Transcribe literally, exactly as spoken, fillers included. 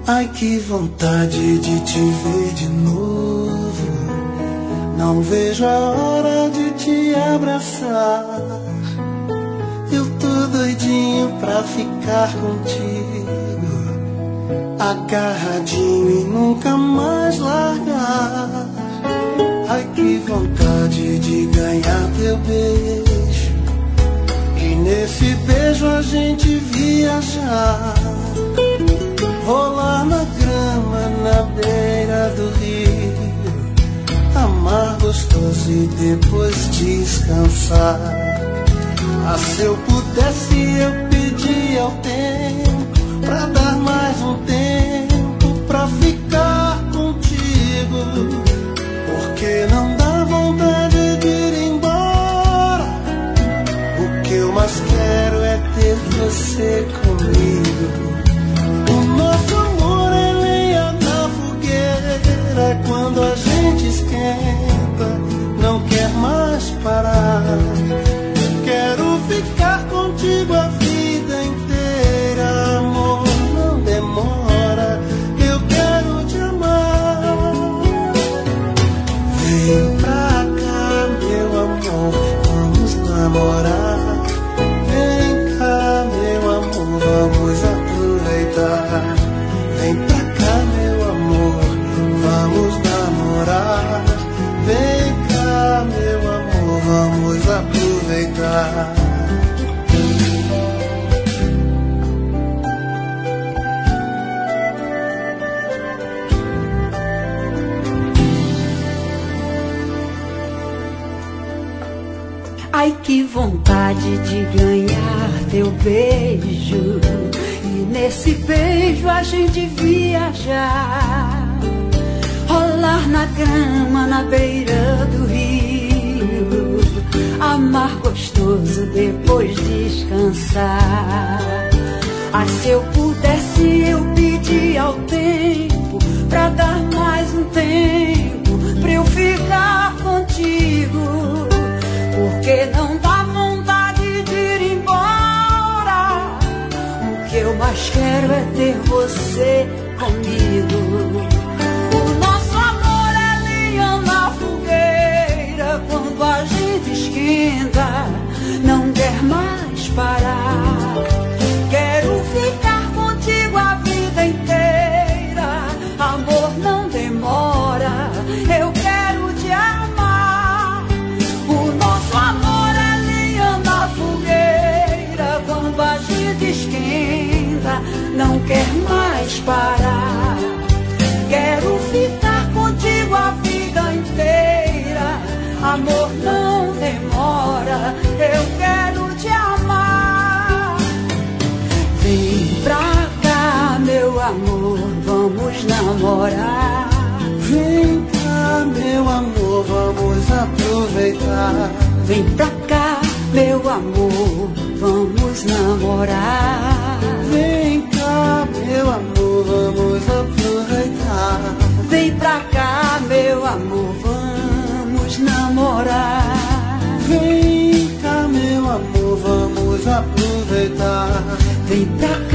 Ai, que vontade de te ver de novo. Não vejo a hora de te abraçar. Eu tô doidinho pra ficar contigo, agarradinho e nunca mais largar. Ai, que vontade de ganhar teu beijo, e nesse beijo a gente viajar, rolar na grama na beira do rio, amar gostoso e depois descansar. Ah, se eu pudesse eu pedia ao tempo pra dar mais um tempo pra ficar contigo, porque não dá vontade de ir embora. O que eu mais quero é ter você comigo. O nosso amor é lenha na fogueira, quando a gente esquenta, não quer mais parar. Quero ficar contigo a vida inteira, amor, não demora, eu quero te amar. Vem pra cá, meu amor, vamos namorar. Vem cá, meu amor, vamos aproveitar. Vem pra cá, meu amor, vamos namorar. Vem cá, meu amor, vamos aproveitar. Ai, que vontade de ganhar teu beijo, e nesse beijo a gente viajar, rolar na grama na beira do rio, amar gostoso depois descansar. Ah, se eu pudesse eu pedia ao tempo pra dar mais um tempo pra eu ficar contigo, porque não dá vontade de ir embora. O que eu mais quero é ter você comigo. O nosso amor é lenha na fogueira, quando a gente esquenta, não quer mais parar. Quero ficar contigo a vida inteira, amor, não demora, eu quero te amar. O nosso amor é lenha na fogueira, quando a gente esquenta, não quer mais parar. Quero ficar contigo a vida inteira, amor, não demora, eu quero te amar. Vem pra cá, meu amor, vamos namorar. Vem cá, meu amor, vamos aproveitar. Vem pra cá, meu amor, vamos namorar. Vem cá, meu amor, vamos aproveitar. Vem pra cá, meu amor, vamos namorar. Vem cá, meu amor, vamos aproveitar. Vem pra